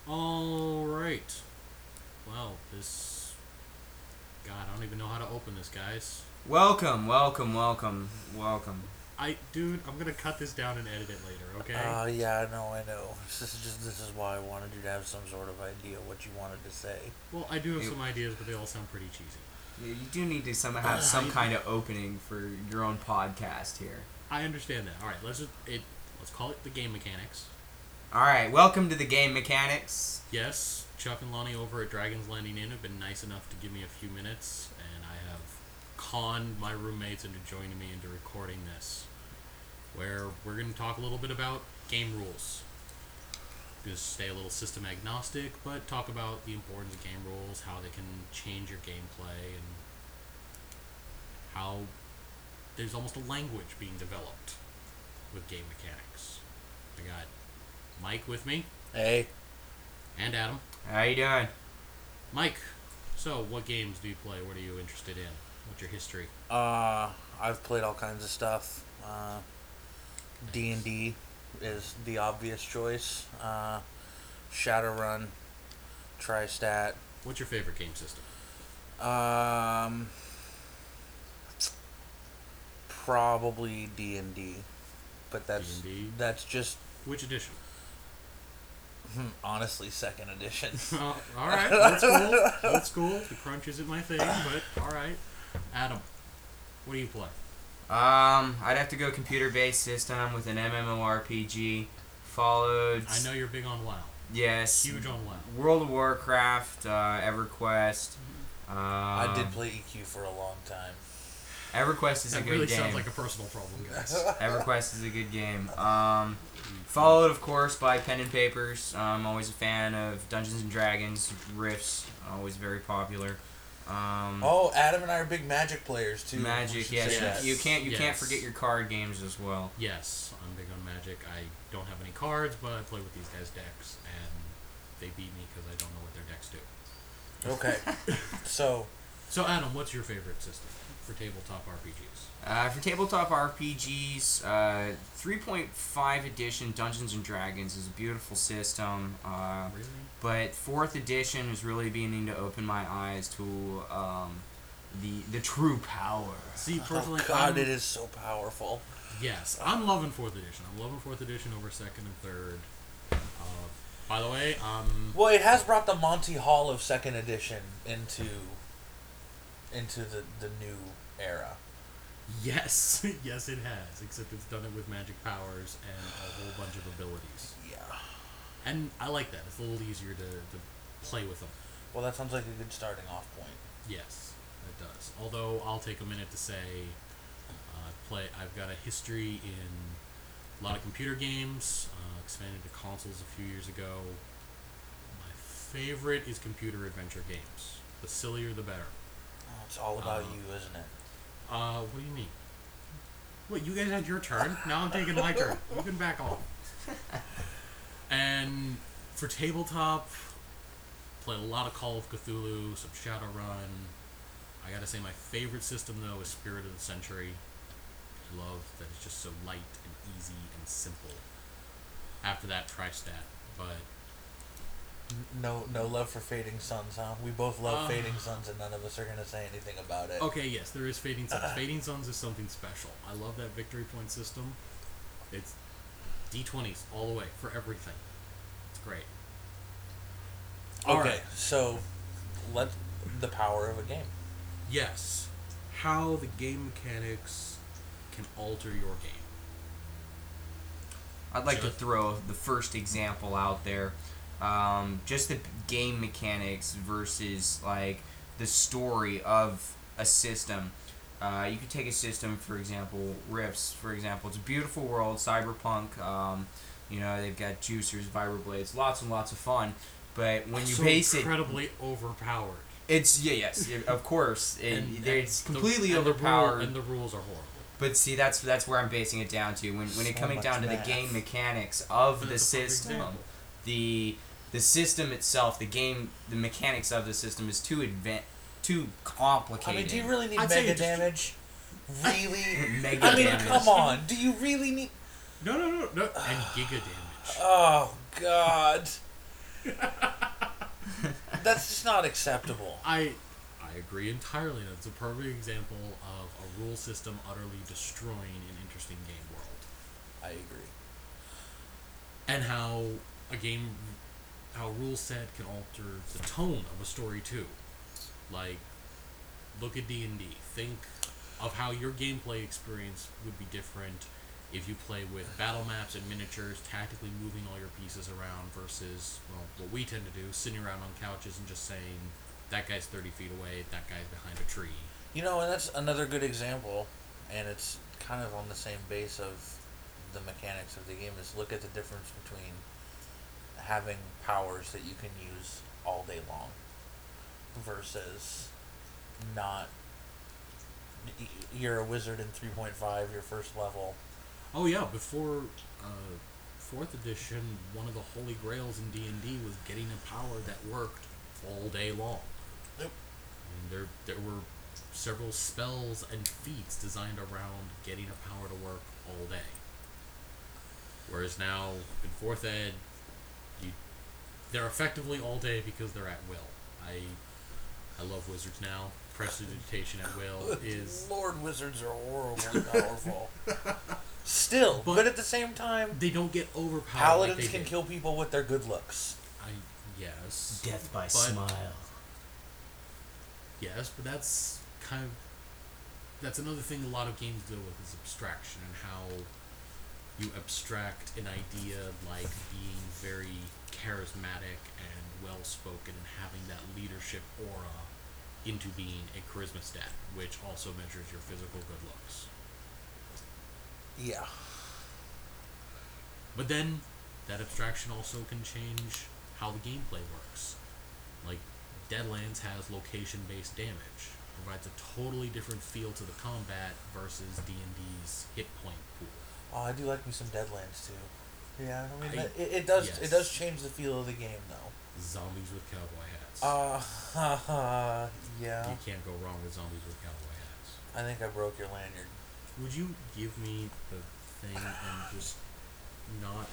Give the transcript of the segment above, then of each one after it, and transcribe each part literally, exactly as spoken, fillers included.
All right. Well, this. God, I don't even know how to open this, guys. Welcome, welcome, welcome, welcome. I, dude, I'm gonna cut this down and edit it later. Okay. Uh, yeah, I know, I know. This is just this is why I wanted you to have some sort of idea what you wanted to say. well, I do have You- some ideas, but they all sound pretty cheesy. You you do need to some, have some kind of opening for your own podcast here. I understand that. All right, let's just it. Let's call it the game mechanics. All right, welcome to the game mechanics. Yes, Chuck and Lonnie over at Dragon's Landing Inn have been nice enough to give me a few minutes, and I have conned my roommates into joining me into recording this, where we're going to talk a little bit about game rules. Just stay a little system agnostic, but talk about the importance of game rules, how they can change your gameplay, and how there's almost a language being developed with game mechanics. I got Mike with me, Hey, and Adam. How you doing? Mike, so what games do you play? What are you interested in? What's your history? uh, I've played all kinds of stuff. Uh, D and D is the obvious choice. Uh, Shadowrun, Tristat. What's your favorite game system? Um, probably D and D, but that's D and D? that's just Which edition? hmm, honestly second edition. Oh, all right, old school. Old school. The crunch isn't my thing, but all right. Adam, what do you play? Um, I'd have to go computer-based system with an MMORPG, followed. I know you're big on WoW. Yes. Huge on WoW. World of Warcraft, uh, EverQuest. Um, I did play E Q for a long time. EverQuest is That a good really game. sounds like a personal problem, guys. EverQuest is a good game. Um, followed, of course, by Pen and Papers. I'm always a fan of Dungeons and Dragons, Rifts, always very popular. Um, Oh, Adam and I are big Magic players too. We Magic, should yes. say that. You can't you can't Yes. forget your card games as well. Yes, I'm big on Magic. I don't have any cards, but I play with these guys' decks, and they beat me because I don't know what their decks do. Okay, so So, Adam, what's your favorite system for tabletop R P Gs? Uh, for tabletop R P Gs, uh, three point five edition Dungeons and Dragons is a beautiful system. Uh, Really? But fourth edition is really beginning to open my eyes to um, the the true power. See, oh personally, god, I'm, it is so powerful. yes, I'm loving fourth edition. I'm loving fourth edition over second and third. Uh, by the way, um, Well, it has brought the Monty Hall of second edition into into the the new era. yes, yes, it has. Except it's done it with magic powers and a whole bunch of abilities. Yeah. And I like that. It's a little easier to, to play with them. Well, that sounds like a good starting off point. Yes, it does. Although I'll take a minute to say, uh, play. I've got a history in a lot of computer games. Uh, expanded to consoles a few years ago. My favorite is computer adventure games. The sillier, the better. Oh, it's all about Uh, you, isn't it? Uh, what do you mean? Wait, you guys had your turn. Now I'm taking my turn. You can back off. And for tabletop, played a lot of Call of Cthulhu, some Shadowrun. I gotta say, my favorite system though is Spirit of the Century. I love that it's just so light and easy and simple. After that, Tristat. But No, no love for Fading Suns, huh? We both love Uh, Fading Suns, and none of us are gonna say anything about it. okay, yes, there is Fading Suns. Fading Suns is something special. I love that victory point system. It's D twenties all the way for everything. It's great. All Okay, right. so let the power of a game. Yes. How the game mechanics can alter your game. I'd like to Just- throw the first example out there. Um, just the game mechanics versus like the story of a system. Uh, you could take a system, for example, Rifts. For example, it's a beautiful world, cyberpunk. Um, you know, they've got juicers, vibroblades, lots and lots of fun. But when you so base it, incredibly overpowered. it's yeah, yes, yeah, of course, it, And- it's and the- completely and the rule- overpowered. and the rules are horrible. But see, that's that's where I'm basing it down to. When when it So coming much down to the math. game mechanics of But the that's a perfect system, example. the the system itself, the game, the mechanics of the system is too advanced, too I complicated. mean, do you really need I'd say mega it just- damage? Really? Mega I mean, damage. come on. Do you really need? No, no, no, no. And giga damage. Oh God. That's just not acceptable. I I agree entirely. That's a perfect example of a rule system utterly destroying an interesting game world. I agree. And how a game, how a rule set can alter the tone of a story too. Like, look at D and D. Think of how your gameplay experience would be different if you play with battle maps and miniatures, tactically moving all your pieces around versus, well, what we tend to do, sitting around on couches and just saying, that guy's thirty feet away, that guy's behind a tree. You know, and that's another good example, and it's kind of on the same base of the mechanics of the game, is look at the difference between having powers that you can use all day long versus not. y- You're a wizard in three point five, your first level. Oh yeah, before uh, fourth edition, one of the holy grails in D and D was getting a power that worked all day long. Yep. I mean, there there were several spells and feats designed around getting a power to work all day. Whereas now in fourth ed, you they're effectively all day because they're at will. I I love wizards now. Prestidigitation at will is Lord, wizards are horribly powerful. Still, but, But at the same time, they don't get overpowered. paladins like they can did. kill people with their good looks. I yes. Death by But- smile. Yes, but that's kind of that's another thing a lot of games deal with is abstraction and how you abstract an idea like being very charismatic and well spoken and having that leadership aura into being a charisma stat, which also measures your physical good looks. Yeah. But then that abstraction also can change how the gameplay works. Like Deadlands has location-based damage, provides a totally different feel to the combat versus D and D's hit point pool. Oh, I do like me some Deadlands too. Yeah, I mean, I- it, it does. yes. It does change the feel of the game, though. Zombies with cowboy hats. Uh, yeah. You can't go wrong with zombies with cowboy hats. I think I broke your lanyard. Would you give me the thing and just not?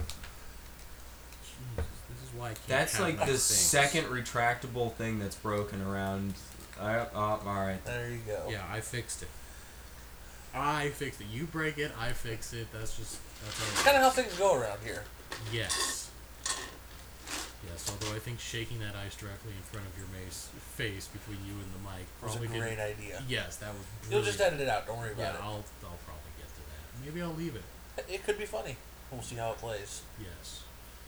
Jesus, this is why I can't. That's have like nice the things. second retractable thing that's broken around. Uh, uh, all right. There you go. Yeah, I fixed it. I fixed it. You break it, I fix it. That's just that's how. It's it kind of how works. things go around here. Yes. Yes, although I think shaking that ice directly in front of your mace, face between you and the mic It was a probably great didn't. idea. Yes, that was. You'll Brilliant. just edit it out. Don't worry Yeah, about I'll I'll probably get to that. Maybe I'll leave it. it. It could be funny. We'll see how it plays. Yes.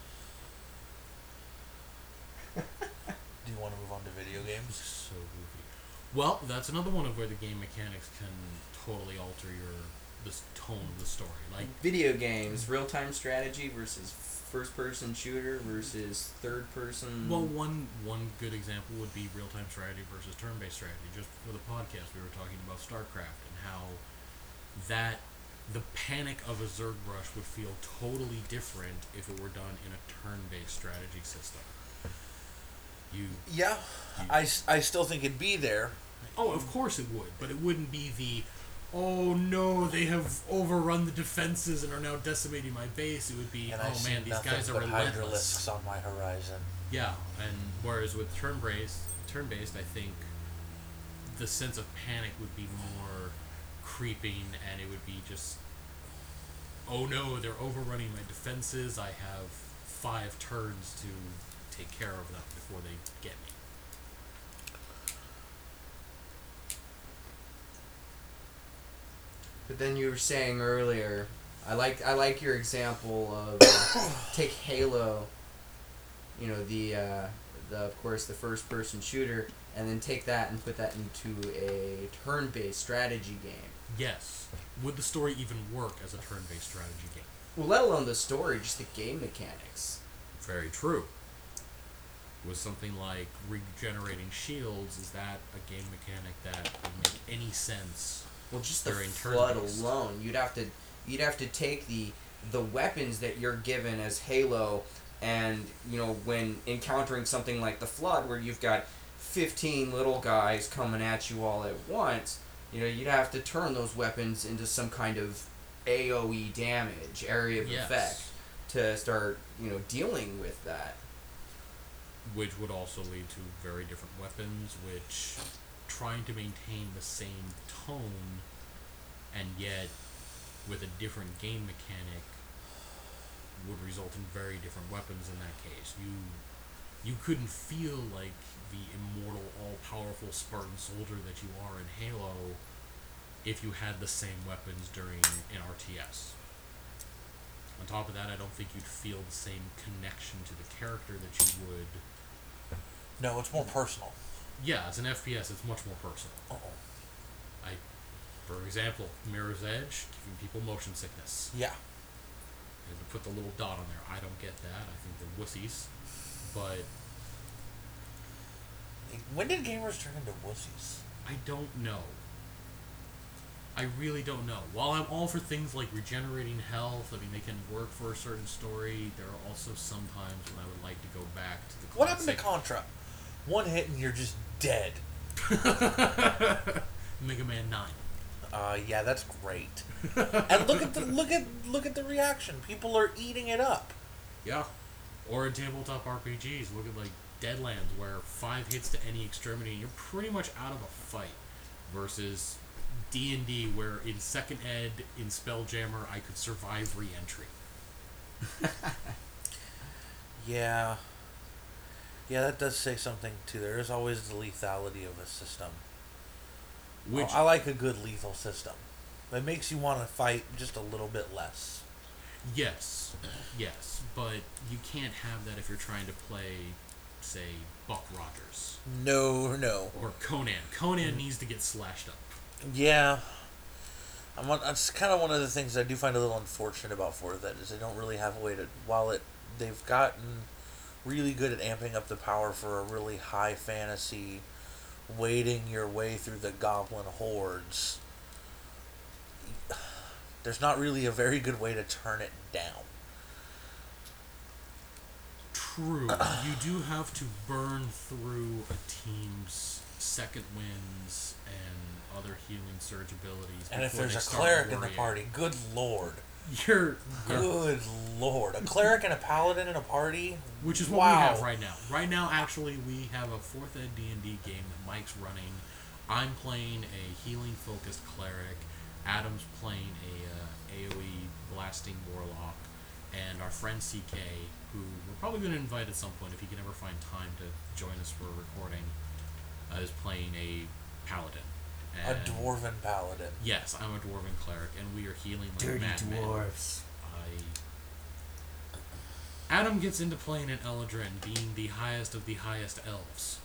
Do you want to move on to video This games? is so goofy. Well, that's another one of where the game mechanics can totally alter your the s- tone of the story. Like Video games, real time strategy versus first person shooter versus third person. Well, one one good example would be real-time strategy versus turn-based strategy. Just for the podcast, we were talking about StarCraft and how that the panic of a Zerg rush would feel totally different if it were done in a turn-based strategy system. You Yeah. You- I, s- I still think it'd be there. oh, of course it would, but it wouldn't be the oh no, they have overrun the defenses and are now decimating my base. It would be And oh I see man, these nothing guys are but relentless. hydralisks on my horizon. Yeah, and whereas with turn based, turn based, I think the sense of panic would be more creeping, and it would be just, oh no, they're overrunning my defenses. I have five turns to take care of them before they get me. But then you were saying earlier, I like I like your example of uh, take Halo. You know the uh, the of course the first person shooter, and then take that and put that into a turn based strategy game. Yes. Would the story even work as a turn based strategy game? Well, let alone the story, just the game mechanics. Very true. With something like regenerating shields, is that a game mechanic that would make any sense? Well, just the During flood turn-based. alone, you'd have to you'd have to take the the weapons that you're given as Halo, and you know when encountering something like the flood, where you've got fifteen little guys coming at you all at once, you know you'd have to turn those weapons into some kind of A O E damage, area of Yes. effect, to start you know dealing with that. which would also lead to very different weapons, which trying to maintain the same tone and yet with a different game mechanic would result in very different weapons in that case. You you couldn't feel like the immortal, all-powerful Spartan soldier that you are in Halo if you had the same weapons during an R T S. On top of that, I don't think you'd feel the same connection to the character that you would. No, it's more personal. Yeah, as an F P S, it's much more personal. Uh-oh. I, for example, Mirror's Edge, giving people motion sickness. Yeah. And to put the little dot on there, I don't get that. I think they're wussies. But When did gamers turn into wussies? I don't know. I really don't know. While I'm all for things like regenerating health, I mean, they can work for a certain story, there are also some times when I would like to go back to the classic. What happened to Contra? One hit and you're just dead. Mega Man nine. Uh, yeah, that's great. And look at the look at look at the reaction. People are eating it up. Yeah. Or in tabletop R P Gs, look at like Deadlands, where five hits to any extremity and you're pretty much out of a fight. Versus D and D, where in second ed, in Spelljammer, I could survive re-entry. Yeah. Yeah, that does say something too. There is always the lethality of a system. Which I like a good lethal system. It makes you want to fight just a little bit less. Yes, yes, but you can't have that if you're trying to play, say, Buck Rogers No, no. or Conan. Conan needs to get slashed up. Yeah. I'm on, that's kind of one of the things I do find a little unfortunate about fourth Ed is they don't really have a way to, while it they've gotten really good at amping up the power for a really high fantasy, wading your way through the goblin hordes. There's not really a very good way to turn it down. True, you do have to burn through a team's second wins and other healing surge abilities. And if before there's they a start cleric in the worrying. party, good lord. You're, you're Good lord. A cleric and a paladin in a party? which is what wow. we have right now. Right now, actually, we have a fourth Ed D and D game that Mike's running. I'm playing a healing focused cleric. Adam's playing a uh, AoE blasting warlock, and our friend C K, who we're probably going to invite at some point if he can ever find time to join us for a recording, uh, is playing a paladin. A And dwarven paladin. Yes, I'm a dwarven cleric, and we are healing like Dirty madmen. dwarves. I... Adam gets into playing an Eladrin, being the highest of the highest elves.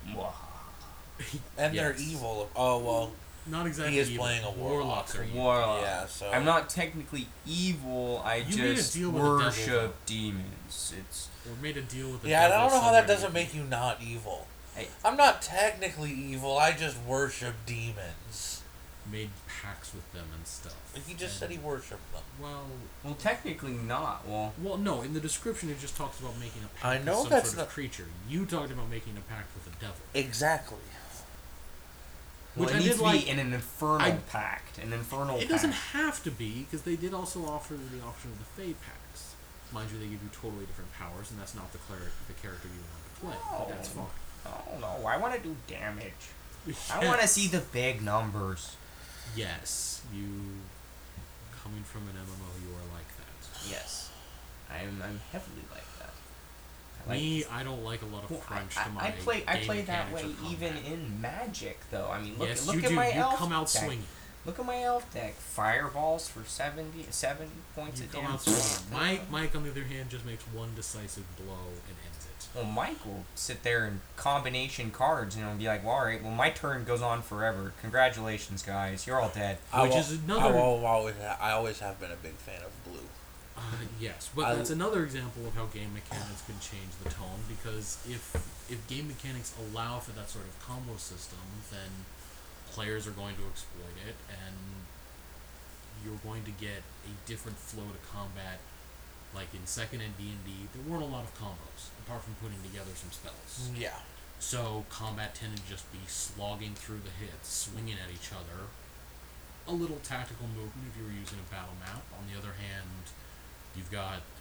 And they're Yes. evil. Oh, well. Not exactly He is evil. playing a warlock. Warlocks are evil. Warlock. Yeah, so. I'm not technically evil. I You made a just deal with the devil, though. worship demons. It's Or made a deal with the Yeah, I devil don't know how that somewhere doesn't near- make you not evil. Hey. I'm not technically evil, I just worship demons. Made pacts with them and stuff. He just And- said he worshipped them. Well, well, technically not. Well, well, no. In the description, it just talks about making a pact I know with some that's sort of not- creature. You talked about making a pact with the devil. Exactly. Which well, I it needs did to be like- in an infernal I- pact. An infernal It pact. doesn't have to be, because they did also offer the option of the Fey pacts. Mind you, they give you totally different powers, and that's not the cleric, the character you want to play. Oh. But that's fine. Oh no, I want to do damage. I Yes. want to see the big numbers. Yes, you coming from an M M O, you are like that. Yes, I'm. I'm heavily like that. I like Me, I don't like a lot of Well, crunch I, to my I, I play. I game play that mechanics way or even combat. in Magic, though. I mean, look, Yes, look you at do. my You elf come out deck. swinging. Look at my elf deck. Fireballs for seventy, seven points You of come out damage. swinging. Mike, Mike, on the other hand, just makes one decisive blow and ends it. Well, Mike will sit there and combination cards, and he'll be like, well, all right, well, my turn goes on forever. Congratulations, guys. You're all dead. Which I is will- another- I, will always ha- I always have been a big fan of blue. Uh, yes, but I- that's another example of how game mechanics can change the tone, because if if game mechanics allow for that sort of combo system, then players are going to exploit it, and you're going to get a different flow to combat. Like in second and D and D, there weren't a lot of combos, apart from putting together some spells. Yeah. So combat tended to just be slogging through the hits, swinging at each other. A little tactical movement if you were using a battle map. On the other hand, you've got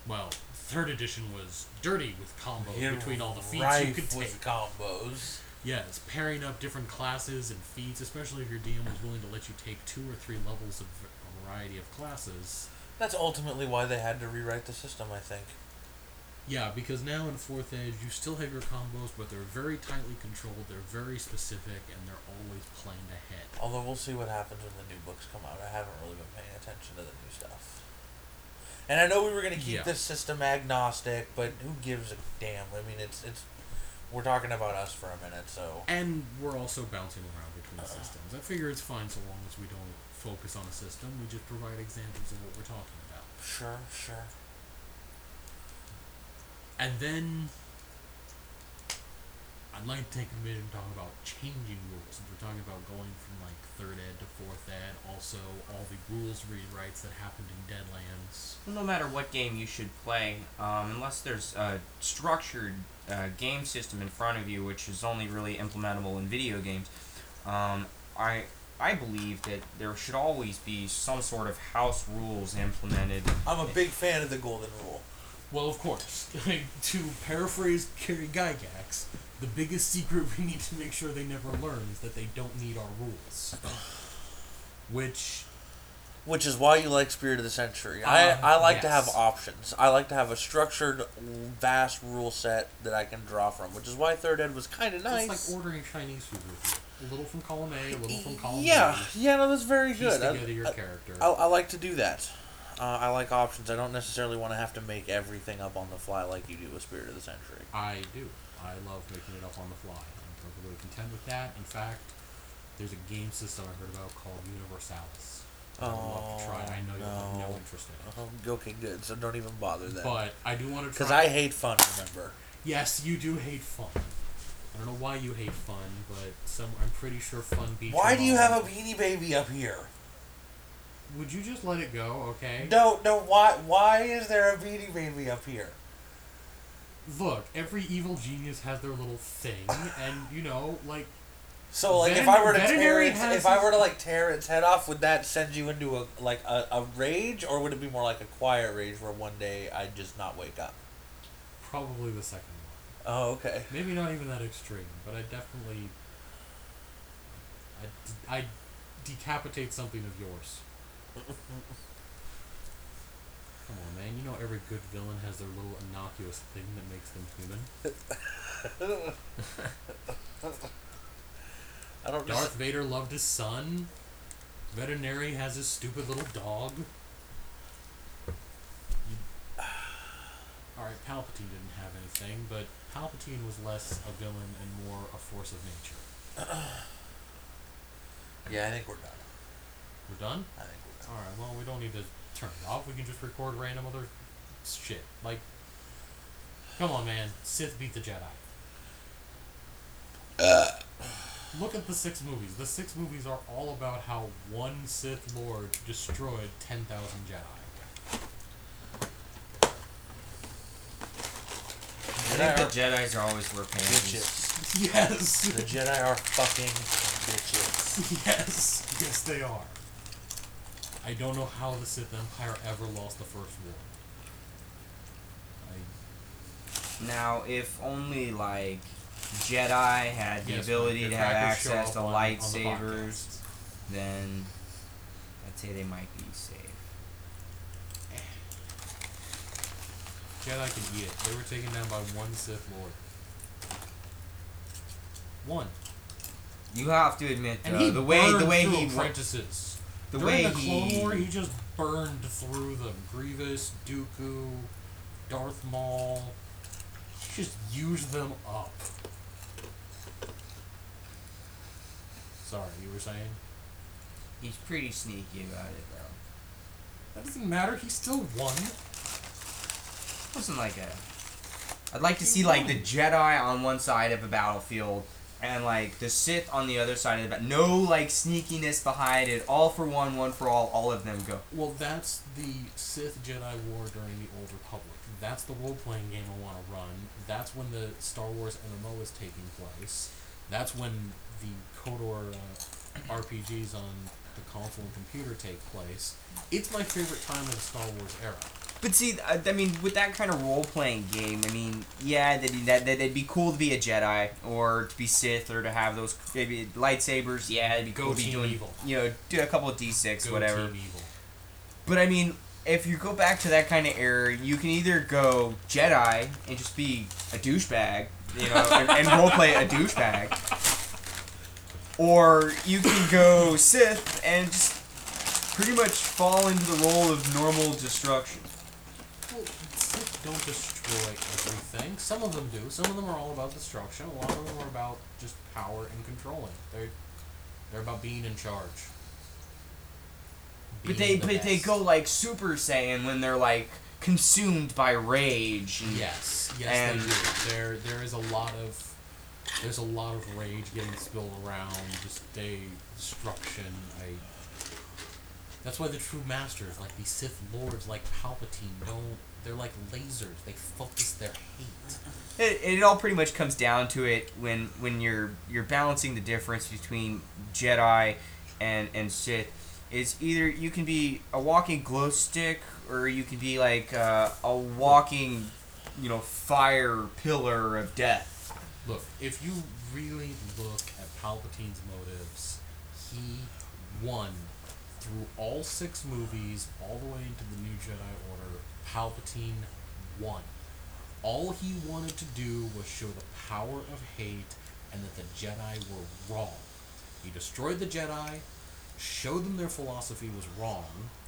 well, third edition was dirty with combos You're between all the feats you rife could take. with combos. Yes, pairing up different classes and feats, especially if your D M was willing to let you take two or three levels of a variety of classes. That's ultimately why they had to rewrite the system, I think. Yeah, because now in fourth Edge, you still have your combos, but they're very tightly controlled, they're very specific, and they're always planned ahead. Although we'll see what happens when the new books come out. I haven't really been paying attention to the new stuff. And I know we were going to keep Yeah. this system agnostic, but who gives a damn? I mean, it's it's we're talking about us for a minute, so... And we're also bouncing around between uh, systems. I figure it's fine so long as we don't focus on a system, we just provide examples of what we're talking about. Sure, sure. And then I'd like to take a minute and talk about changing rules. Since we're talking about going from like third ed to fourth ed, also all the rules rewrites that happened in Deadlands. No matter what game you should play, um, unless there's a structured uh, game system in front of you, which is only really implementable in video games, um, I I believe that there should always be some sort of house rules implemented. I'm a big fan of the golden rule. Well, of course. To paraphrase Kerry Gygax, the biggest secret we need to make sure they never learn is that they don't need our rules. Which... Which is why you like Spirit of the Century. Uh, I, I like to yes. have options. I like to have a structured, vast rule set that I can draw from, which is why third ed was kind of nice. It's like ordering Chinese food with you. A little from column A, a little from column Yeah, B. yeah, no, that's very Piece good. together I, your I, character. I, I like to do that. Uh, I like options. I don't necessarily want to have to make everything up on the fly like you do with Spirit of the Century. I do. I love making it up on the fly. I'm perfectly content with that. In fact, there's a game system I heard about called Universalis. I'd love to try. I know you have no no. interest in it. Oh, okay, good. So don't even bother then. But I do want to try. Because I hate fun, remember. Yes, you do hate fun. I don't know why you hate fun, but some I'm pretty sure fun beats. Why them do you all. have a Beanie Baby up here? Would you just let it go, okay? No, no, why Why is there a Beanie Baby up here? Look, every evil genius has their little thing, and you know, like. So, like, Vet- if I were to tear veterinary its, has if I his- were to like tear its head off, would that send you into a like a, a rage, or would it be more like a quiet rage where one day I'd just not wake up? Probably the second one. Oh, okay. Maybe not even that extreme, but I definitely. I I decapitate something of yours. Come on, man. You know every good villain has their little innocuous thing that makes them human. I don't know. Darth Vader loved his son. Veterinary has his stupid little dog. You... Alright, Palpatine didn't have anything, but Palpatine was less a villain and more a force of nature. Yeah, I think we're done. We're done? I think we're done. Alright, well, we don't need to turn it off. We can just record random other shit. Like, come on, man. Sith beat the Jedi. Uh. Look at the six movies. The six movies are all about how one Sith Lord destroyed ten thousand Jedi. I think the Jedis are always wear panties. Bitches. Yes! The Jedi are fucking bitches. Yes! Yes, they are. I don't know how the Sith Empire ever lost the First War. I... Now, if only, like, Jedi had the Yes, ability your to have crackers show access up to on- on the lightsabers, podcast. then I'd say they might be safe. Jedi can eat it. They were taken down by one Sith Lord. One. You have to admit, And though, he the way the burned way through he wa- apprentices. the During way the Clone he War, he just burned through them. Grievous, Dooku, Darth Maul. He just used them up. Sorry, you were saying? he's pretty sneaky about it, though. That doesn't matter. He still won. It wasn't like a. I'd like to He see like the won. Jedi on one side of a battlefield and like the Sith on the other side of the battle. No like sneakiness behind it. All for one, one for all. All of them go. Well, that's the Sith Jedi War during the Old Republic. That's the role-playing game I want to run. That's when the Star Wars M M O is taking place. That's when the KOTOR uh, R P Gs on the console and computer take place. It's my favorite time of the Star Wars era. But see, I, I mean, with that kind of role playing game, I mean, yeah, that that that'd be cool to be a Jedi or to be Sith or to have those maybe lightsabers. Yeah, it'd be Go cool to be Team doing, Evil. you know, do a couple of D six, Go whatever. Team Evil. But I mean, if you go back to that kind of era, you can either go Jedi and just be a douchebag, you know, and, and roleplay a douchebag, or you can go Sith and just pretty much fall into the role of normal destruction. Well, Sith don't destroy everything. Some of them do. Some of them are all about destruction. A lot of them are about just power and controlling. They're they're about being in charge. But Being they the but they best. go like Super Saiyan when they're like consumed by rage. And, Yes, yes, And- they do. There, there is a lot of, there's a lot of rage getting spilled around. Just they destruction. I. That's why the true masters, like the Sith lords, like Palpatine, don't. They're like lasers. They focus their hate. It, it all pretty much comes down to it when when you're you're balancing the difference between Jedi and and Sith. Is either you can be a walking glow stick or you can be like uh, a walking, you know, fire pillar of death. Look, if you really look at Palpatine's motives, he won through all six movies, all the way into the New Jedi Order. Palpatine won. All he wanted to do was show the power of hate and that the Jedi were wrong. He destroyed the Jedi, showed them their philosophy was wrong,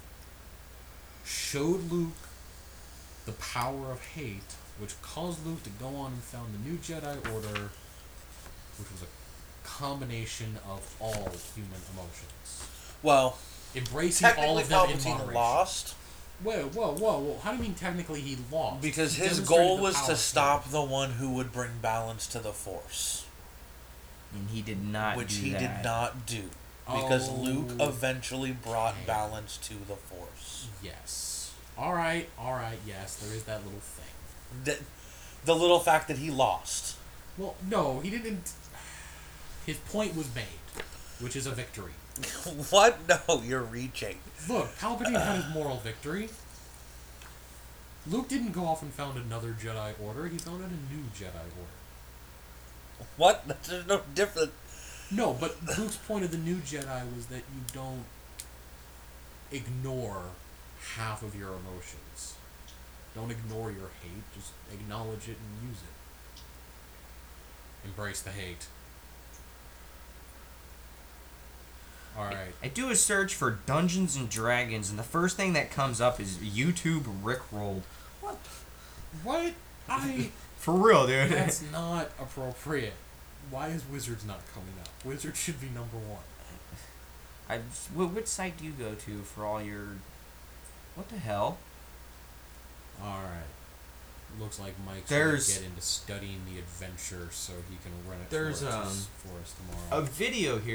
showed Luke the power of hate, which caused Luke to go on and found the New Jedi Order, which was a combination of all human emotions. Well, Embracing all technically of them in Palpatine moderation. lost Whoa, whoa, whoa, whoa. How do you mean technically he lost? because He his demonstrated goal the was power to of stop hate. the one who would bring balance to the Force, And he did not which do he that. did not do. Because Oh, Luke eventually brought okay. balance to the Force. Yes. Alright, alright, yes, there is that little thing. The, the little fact that he lost. Well, no, he didn't. His point was made, which is a victory. What? No, you're reaching. Look, Palpatine had his moral victory. Luke didn't go off and found another Jedi Order, he founded a new Jedi Order. What? There's no different. No, but Luke's point of the new Jedi was that you don't ignore half of your emotions. Don't ignore your hate, just acknowledge it and use it. Embrace the hate. Alright. I do a search for Dungeons and Dragons, and the first thing that comes up is YouTube Rickrolled. What? What? I... For real, dude. That's not appropriate. Why is Wizards not coming up? Wizards should be number one. I, wh- which site do you go to for all your... What the hell? Alright. Looks like Mike's There's- gonna get into studying the adventure so he can run it There's, for, us, um, for us tomorrow. A video here.